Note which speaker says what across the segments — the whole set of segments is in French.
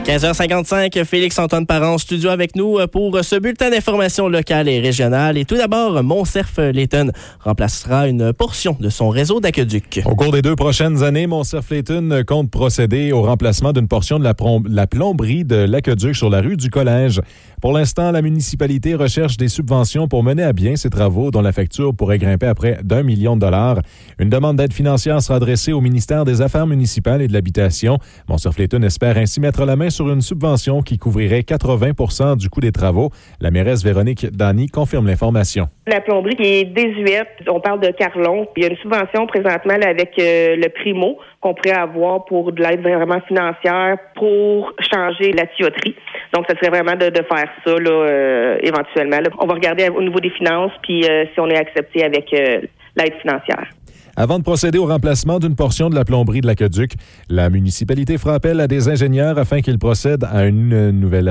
Speaker 1: 15h55, Félix-Antoine Parent en studio avec nous pour ce bulletin d'information locale et régionale. Et tout d'abord, Montcerf-Léton remplacera une portion de son réseau d'aqueduc.
Speaker 2: Au cours des 2 prochaines années, Montcerf-Léton compte procéder au remplacement d'une portion de la plomberie de l'aqueduc sur la rue du Collège. Pour l'instant, la municipalité recherche des subventions pour mener à bien ces travaux dont la facture pourrait grimper à près d'1 million de dollars. Une demande d'aide financière sera adressée au ministère des Affaires municipales et de l'Habitation. Montcerf-Léton espère ainsi mettre la main sur une subvention qui couvrirait 80% du coût des travaux. La mairesse Véronique Dany confirme l'information.
Speaker 3: La plomberie qui est désuète, on parle de Carlon. Il y a une subvention présentement là, avec le Primo qu'on pourrait avoir pour de l'aide vraiment financière pour changer la tuyauterie. Donc, ça serait vraiment de faire ça là, éventuellement. Là. On va regarder au niveau des finances puis si on est accepté avec l'aide financière.
Speaker 2: Avant de procéder au remplacement d'une portion de la plomberie de l'aqueduc, la municipalité fera appel à des ingénieurs afin qu'ils procèdent à une nouvelle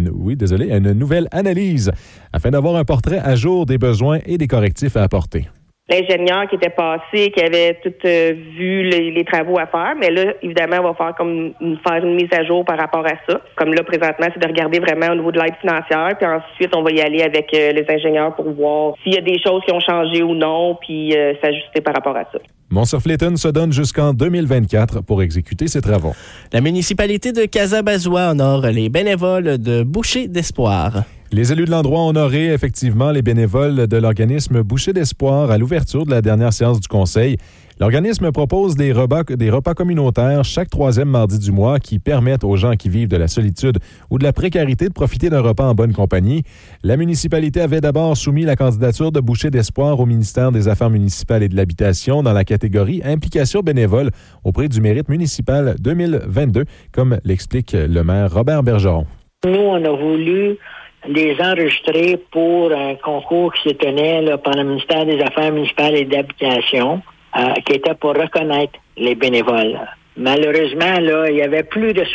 Speaker 2: analyse afin d'avoir un portrait à jour des besoins et des correctifs à apporter.
Speaker 3: L'ingénieur qui était passé, qui avait tout vu les travaux à faire, mais là, évidemment, on va faire une mise à jour par rapport à ça. Comme là, présentement, c'est de regarder vraiment au niveau de l'aide financière, puis ensuite, on va y aller avec les ingénieurs pour voir s'il y a des choses qui ont changé ou non, puis s'ajuster par rapport à ça.
Speaker 2: Montcerf-Léton se donne jusqu'en 2024 pour exécuter ses travaux.
Speaker 1: La municipalité de Casabazois honore les bénévoles de Bouchées d'Espoir.
Speaker 2: Les élus de l'endroit ont honoré effectivement les bénévoles de l'organisme Bouchées d'Espoir à l'ouverture de la dernière séance du Conseil. L'organisme propose des repas communautaires chaque 3e mardi du mois qui permettent aux gens qui vivent de la solitude ou de la précarité de profiter d'un repas en bonne compagnie. La municipalité avait d'abord soumis la candidature de Bouchées d'Espoir au ministère des Affaires municipales et de l'Habitation dans la catégorie Implication bénévole au prix du mérite municipal 2022, comme l'explique le maire Robert Bergeron.
Speaker 4: Nous, on a voulu les enregistrer pour un concours qui se tenait là, par le ministère des Affaires municipales et de l'Habitation, qui était pour reconnaître les bénévoles. Malheureusement, là, il y avait plus de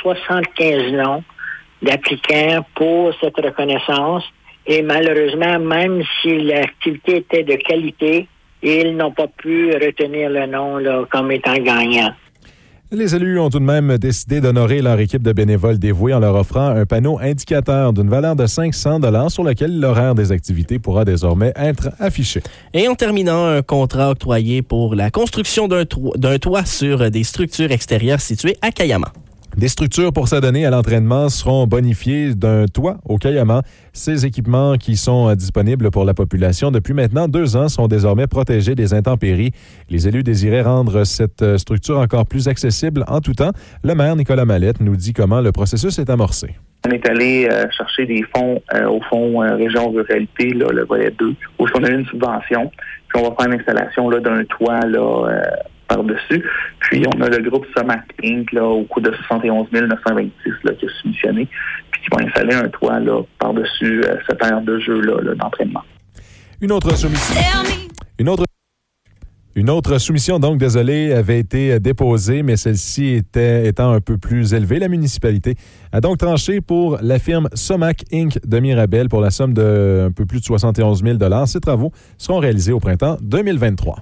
Speaker 4: 75 noms d'applicants pour cette reconnaissance. Et malheureusement, même si l'activité était de qualité, ils n'ont pas pu retenir le nom là, comme étant gagnant.
Speaker 2: Les élus ont tout de même décidé d'honorer leur équipe de bénévoles dévoués en leur offrant un panneau indicateur d'une valeur de 500 $ sur lequel l'horaire des activités pourra désormais être affiché.
Speaker 1: Et en terminant, un contrat octroyé pour la construction d'un toit sur des structures extérieures situées à Cayama.
Speaker 2: Des structures pour s'adonner à l'entraînement seront bonifiées d'un toit au Cayama. Ces équipements qui sont disponibles pour la population depuis maintenant 2 ans sont désormais protégés des intempéries. Les élus désiraient rendre cette structure encore plus accessible en tout temps. Le maire Nicolas Mallette nous dit comment le processus est amorcé.
Speaker 5: On est allé chercher des fonds au fonds Région Ruralité, là, le volet 2, où on a eu une subvention. Puis on va faire l'installation là, d'un toit là, par-dessus. Puis, on a le groupe Somac Inc. Là, au coût de 71 926 là, qui a soumissionné, puis qui va installer un toit là, par-dessus cette aire de jeu là, d'entraînement.
Speaker 2: Une autre soumission, donc, désolé, avait été déposée, mais celle-ci étant un peu plus élevée. La municipalité a donc tranché pour la firme Somac Inc. de Mirabel pour la somme de un peu plus de 71 000 $. Ces travaux seront réalisés au printemps 2023.